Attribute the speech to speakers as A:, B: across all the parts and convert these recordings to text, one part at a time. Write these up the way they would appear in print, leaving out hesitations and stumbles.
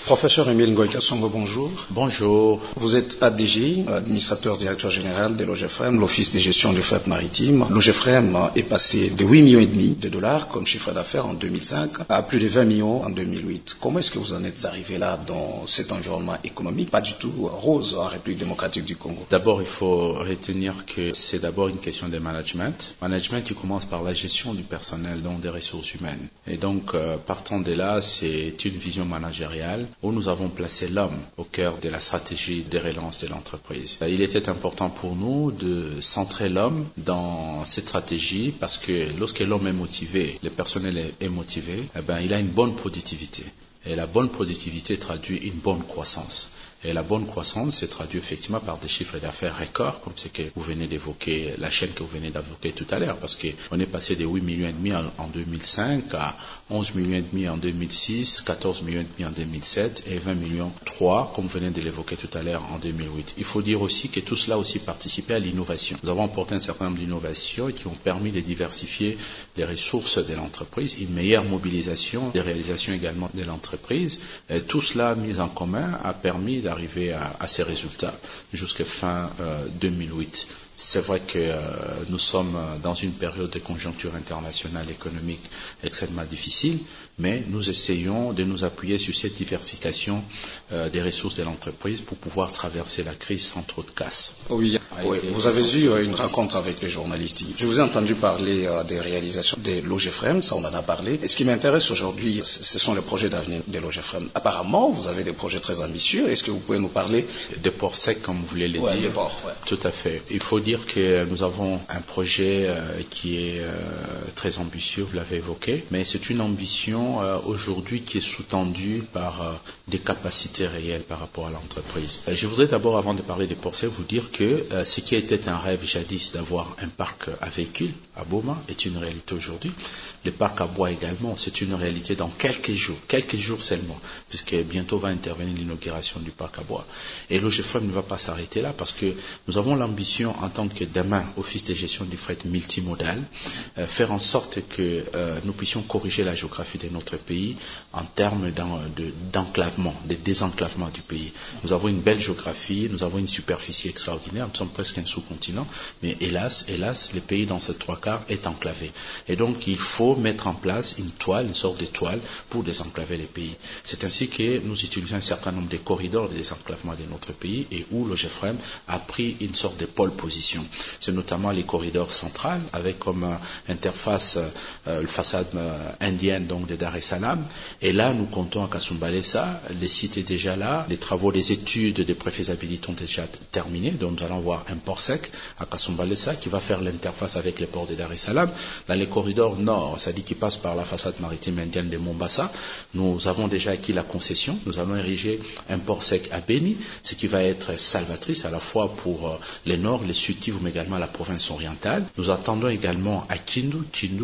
A: Professeur Émile Ngoï Kassongo, bonjour.
B: Bonjour.
A: Vous êtes ADG, administrateur directeur général de l'OGFREM, l'Office de gestion du fret maritime. L'OGFREM est passé de 8,5 millions de dollars comme chiffre d'affaires en 2005 à plus de 20 millions en 2008. Comment est-ce que vous en êtes arrivé là dans cet environnement économique pas du tout rose en République démocratique du Congo?
B: D'abord, il faut retenir que c'est d'abord une question de management. Management qui commence par la gestion du personnel, donc des ressources humaines. Et donc, partant de là, c'est une vision managériale où nous avons placé l'homme au cœur de la stratégie de relance de l'entreprise. Il était important pour nous de centrer l'homme dans cette stratégie parce que lorsque l'homme est motivé, le personnel est motivé, il a une bonne productivité. Et la bonne productivité traduit une bonne croissance. Et la bonne croissance se traduit effectivement par des chiffres d'affaires records, comme ce que vous venez d'évoquer, la chaîne que vous venez d'évoquer tout à l'heure, parce qu'on est passé de 8,5 millions en 2005 à 11,5 millions en 2006, 14,5 millions en 2007 et 20,3 millions, comme vous venez de l'évoquer tout à l'heure, en 2008. Il faut dire aussi que tout cela aussi participé à l'innovation. Nous avons apporté un certain nombre d'innovations qui ont permis de diversifier les ressources de l'entreprise, une meilleure mobilisation, des réalisations également de l'entreprise. Et tout cela mis en commun a permis d'arriver à ces résultats jusqu'à fin 2008. C'est vrai que nous sommes dans une période de conjoncture internationale économique extrêmement difficile, mais nous essayons de nous appuyer sur cette diversification des ressources de l'entreprise pour pouvoir traverser la crise sans trop de casse.
A: Oui, vous avez eu une rencontre avec les journalistes. Je vous ai entendu parler des réalisations de l'OGFREM, ça on en a parlé. Et ce qui m'intéresse aujourd'hui, ce sont les projets d'avenir de l'OGFREM. Apparemment, vous avez des projets très ambitieux. Est-ce que vous pouvez nous parler
B: des ports secs, comme vous voulez le dire?
A: Des ports,
B: Tout à fait. Il faut dire que nous avons un projet qui est très ambitieux, vous l'avez évoqué, mais c'est une ambition aujourd'hui qui est sous-tendue par des capacités réelles par rapport à l'entreprise. Je voudrais d'abord, avant de parler des ports secs, vous dire que ce qui était un rêve jadis d'avoir un parc à véhicules à Boma est une réalité aujourd'hui. Le parc à bois également, c'est une réalité dans quelques jours seulement, puisque bientôt va intervenir l'inauguration du parc à bois. Et l'OGFREM ne va pas s'arrêter là, parce que nous avons l'ambition en tant que demain Office de gestion du fret multimodal, faire en sorte que nous puissions corriger la géographie de notre pays en termes d'enclavement, de désenclavement du pays. Nous avons une belle géographie, nous avons une superficie extraordinaire, nous sommes presque un sous-continent, mais hélas, le pays dans ces trois quarts est enclavé. Et donc il faut mettre en place une sorte de toile pour désenclaver les pays. C'est ainsi que nous utilisons un certain nombre de corridors de désenclavement de notre pays et où l'OGFREM a pris une sorte de pole position. C'est notamment les corridors centrales avec comme interface le façade indienne donc de Dar es Salaam. Et là, nous comptons à Kasumbalesa, le site est déjà là, les travaux, les études de préfaisabilité ont déjà terminé, donc nous allons voir un port sec à Kasumbalesa qui va faire l'interface avec les ports de Dar es Salaam. Dans les corridors nord, c'est-à-dire qui passe par la façade maritime indienne de Mombasa, nous avons déjà acquis la concession, nous allons ériger un port sec à Beni, ce qui va être salvatrice à la fois pour les nord, les sud Kivu, mais également la province orientale. Nous attendons également à Kindu,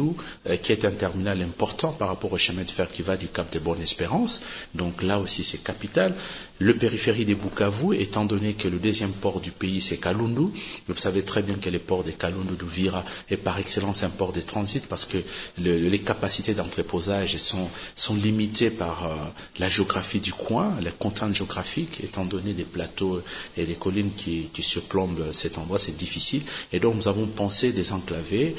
B: qui est un terminal important par rapport au chemin de fer qui va du Cap de Bonne-Espérance. Donc là aussi, c'est capital. Le périphérie de Bukavu, étant donné que le deuxième port du pays, c'est Kalundu. Vous savez très bien que le port de Kalundu d'Uvira est par excellence un port de transit parce que les capacités d'entreposage sont limitées par la géographie du coin, les contraintes géographiques, étant donné des plateaux et des collines qui surplombent cet endroit, c'est difficile. Et donc nous avons pensé désenclaver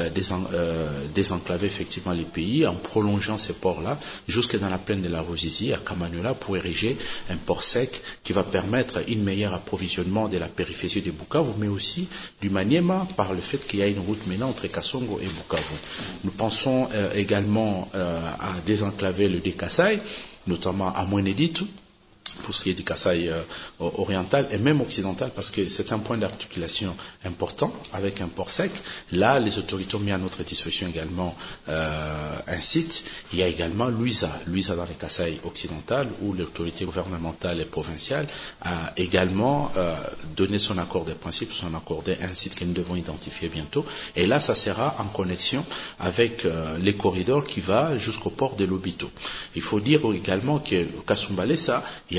B: effectivement les pays en prolongeant ces ports-là jusque dans la plaine de la Ruzizi, à Kamanyola, pour ériger un port sec qui va permettre un meilleur approvisionnement de la périphérie de Bukavu, mais aussi du Maniema par le fait qu'il y a une route maintenant entre Kasongo et Bukavu. Nous pensons également à désenclaver le Kasai, notamment à Mweneditu, pour ce qui est du Kasaï oriental et même occidental, parce que c'est un point d'articulation important avec un port sec. Là, les autorités ont mis à notre disposition également un site. Il y a également Luisa dans le Kasaï occidental, où l'autorité gouvernementale et provinciale a également donné son accord de principe, son accord un site que nous devons identifier bientôt. Et là, ça sera en connexion avec les corridors qui va jusqu'au port de Lobito. Il faut dire également que Kasumbalesa, il y a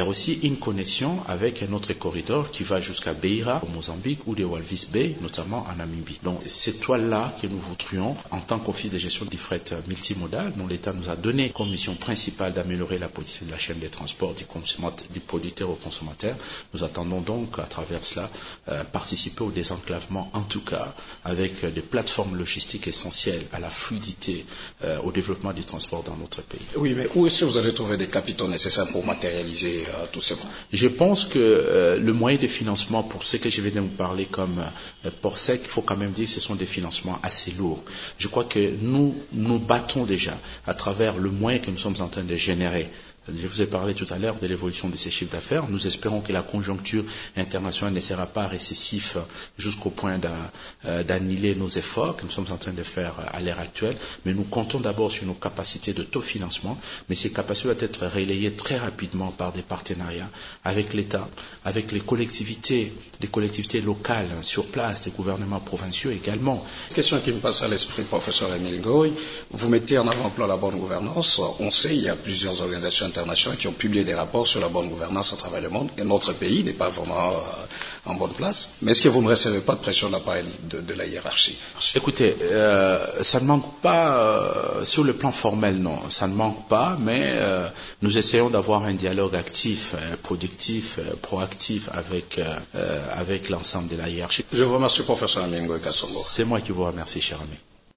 B: a aussi une connexion avec un autre corridor qui va jusqu'à Beira, au Mozambique, ou de Walvis Bay, notamment en Namibie. Donc, cette toile-là que nous voudrions, en tant qu'office de gestion du fret multimodal, dont l'État nous a donné comme mission principale d'améliorer la politique de la chaîne des transports du producteur au consommateur. Nous attendons donc, à travers cela, participer au désenclavement, en tout cas, avec des plateformes logistiques essentielles à la fluidité, au développement du transport dans notre pays.
A: Oui, mais où est-ce que vous allez trouver des capitaux nécessaires pour matérialiser tout ça?
B: Je pense que le moyen de financement pour ce que je viens de vous parler comme PORSEC, il faut quand même dire que ce sont des financements assez lourds. Je crois que nous battons déjà à travers le moyen que nous sommes en train de générer. Je vous ai parlé tout à l'heure de l'évolution de ces chiffres d'affaires. Nous espérons que la conjoncture internationale ne sera pas récessive jusqu'au point d'annihiler nos efforts que nous sommes en train de faire à l'heure actuelle. Mais nous comptons d'abord sur nos capacités de taux de financement. Mais ces capacités doivent être relayées très rapidement par des partenariats avec l'État, avec les collectivités, des collectivités locales sur place, des gouvernements provinciaux également.
A: Une question qui me passe à l'esprit, professeur Émile Goy. Vous mettez en avant-plan la bonne gouvernance. On sait, il y a plusieurs organisations internationales qui ont publié des rapports sur la bonne gouvernance à travers le monde. Et notre pays n'est pas vraiment en bonne place. Mais est-ce que vous ne recevez pas de pression de la part de la hiérarchie?
B: Écoutez, ça ne manque pas sur le plan formel, non. Ça ne manque pas, mais nous essayons d'avoir un dialogue actif, productif, proactif avec l'ensemble de la hiérarchie.
A: Je vous remercie, professeur Émile Ngoy Kassongo.
B: C'est moi qui vous remercie, cher ami.